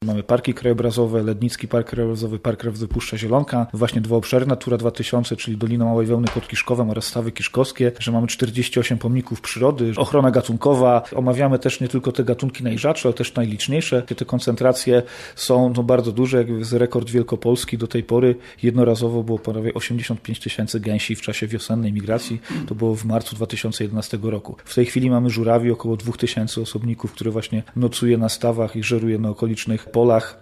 mamy parki krajobrazowe, Lednicki Park Krajobrazowy, Park Krajobrazowy Puszcza Zielonka, właśnie 2 obszary Natura 2000, czyli Dolina Małej Wełny pod Kiszkowem oraz Stawy Kiszkowskie, że mamy 48 pomników przyrody, ochrona gatunkowa. Omawiamy też nie tylko te gatunki najrzadsze, ale też najliczniejsze. Te koncentracje są bardzo duże, jak jest rekord wielkopolski do tej pory. Jednorazowo było prawie 85 tysięcy gęsi w czasie wiosennej migracji. To było w marcu 2011 roku. W tej chwili mamy żurawi, około 2000 osobników, które właśnie nocuje na stawach i żeruje na okolicznych polach.